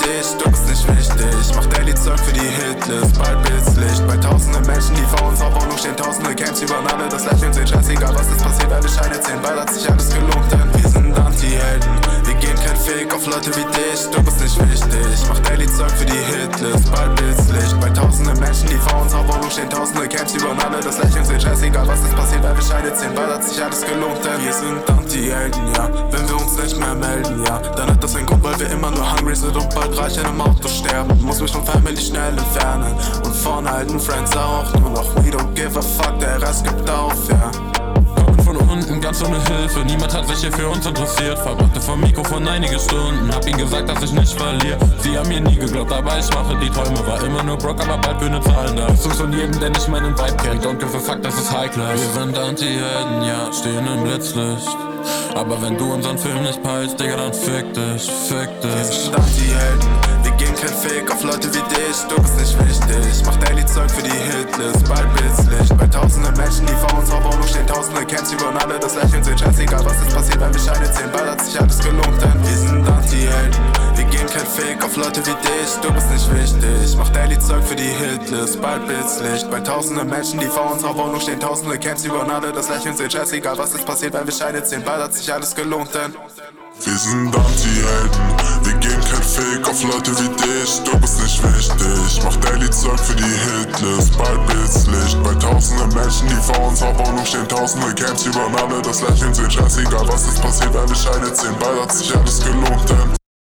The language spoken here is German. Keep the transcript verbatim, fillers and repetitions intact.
dich, du bist nicht wichtig. Mach Daily Zeug für die Hitlist, bald Blitzlicht. Bei tausenden Menschen, die vor unserer Wohnung stehen, tausende Camps übern alle. Das Lächeln sehen scheißegal, was ist passiert, weil wir Scheine zählen, weil hat sich alles gelohnt, denn wir sind Anti-Helden. Wir gehen kein Fake auf Leute wie dich, du bist nicht wichtig. Mach Daily Zeug für die Hitlist, bald Blitzlicht. Bei tausenden Menschen, die vor unserer Wohnung stehen, tausende Camps übern alle. Das Lächeln sehen scheißegal, was ist passiert, weil wir Scheine zählen, weil hat sich alles gelohnt, denn wir sind Anti-Helden, ja. Wenn wir uns nicht mehr melden, ja, dann hat das einen Grund, weil wir immer nur hungry sind und bald reich in einem Auto sterben. Muss mich von Family schnell entfernen und vorne halten Friends auch nur noch. We don't give a fuck, der Rest gibt auf, ja. Kommen von unten, ganz ohne Hilfe, niemand hat sich hier für uns interessiert. Verbrachte vom Mikrofon einige Stunden, hab ihnen gesagt, dass ich nicht verliere. Sie haben mir nie geglaubt, aber ich mache die Träume. War immer nur broke, aber bald Bühne zahlen da. Ich such von jedem, der nicht meinen Vibe kennt. Don't give a fuck, das ist High Class. Wir sind Anti-Helden, ja, stehen im Blitzlicht. Aber wenn du unseren Film nicht peilst, Digga, dann fick dich, fick dich. Wir sind Anti-Helden, wir gehen kein Fake auf Leute wie dich, du bist nicht wichtig. Mach Daily Zeug für die Hitlist, bald Blitzlicht. Bei tausenden Menschen, die vor unserer Wohnung stehen, tausende Camps übern alle. Das Lächeln sehen scheißegal, was ist passiert, weil wir Scheine zählen, bald hat sich alles gelohnt, denn wir sind Anti-Helden. Wir gehen kein Fake auf Leute wie dich, du bist nicht wichtig. Mach Daily Zeug für die Hitlist, bald Blitzlicht. Bei tausenden Menschen, die vor unserer Wohnung stehen, tausende Camps übern alle. Das Lächeln sehen scheißegal, was ist passiert, weil wir Scheine zählen, bald hat sich alles gelohnt, denn wir sind Anti-Helden, wir gehen kein Fake auf Leute wie dich, du bist nicht wichtig. Mach Daily Zeug für die Hitlist, bald Blitzlicht. Bei tausenden Menschen, die vor unserer Wohnung stehen, tausende Camps übern alle. Das Lächeln sehen scheißegal, was ist passiert, weil wir Scheine zählen, bald hat sich alles gelohnt, denn